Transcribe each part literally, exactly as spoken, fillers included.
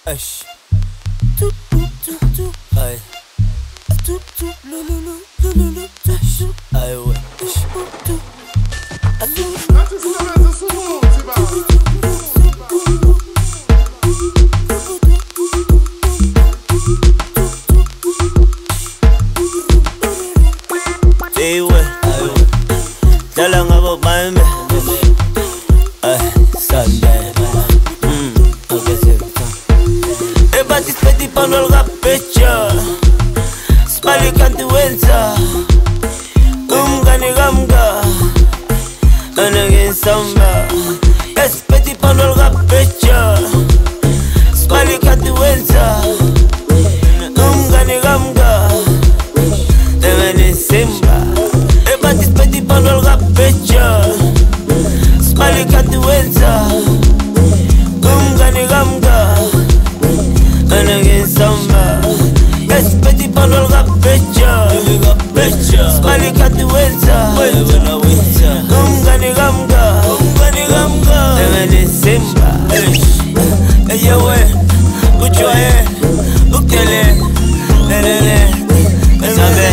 Ash. Toop toop toop toop. Aye. Toop toop lo lo lo lo lo lo. Ash. Aye ouais. Toop toop. Hey ouais. Aye ouais. Dala ngabo baime. Aye. Sunday. Participate pano rap picture Spali kanti wenza Umgani gamga Anagin samba Participate pano rap picture Spali kanti wenza Umgani gamga Deveni simba Participate pano rap picture Spali kanti wenza Umgani gamga Anagin samba Respecti pano rap picture Spali kati wenza Umgani gamga Deveni simba Eye we Uchoye Ukele Lelele Sabe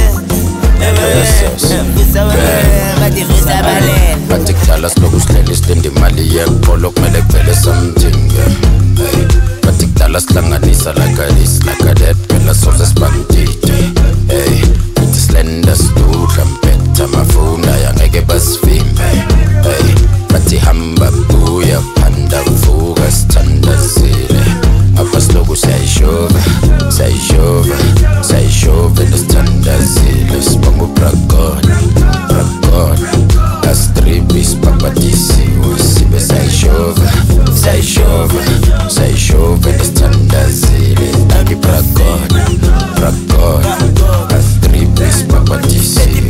Batik talas lokuslelis Dindi mali yekpolo kumele kuvele something Batik talas hlanganisa like a this like a that phela soze sibandide hey ithi slender sidudla mpetha mafuna yangeke basivimbe hey bathi hamba buya phanda vuka sithandazile apha siloku siyayishova siyayishova siyayishova lesithandazile sibonga ubragon bragon astribi sipapatisiwe sibe siyayishova siyayishova siyayishova lesithandazile nagi bragon bragon astribi sipapatisiwe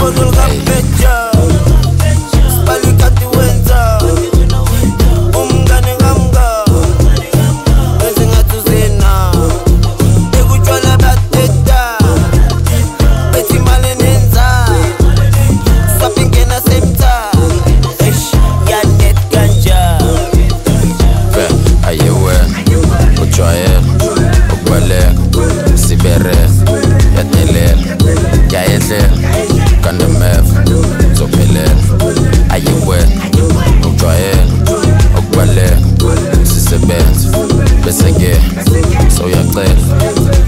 bese ke so uyacela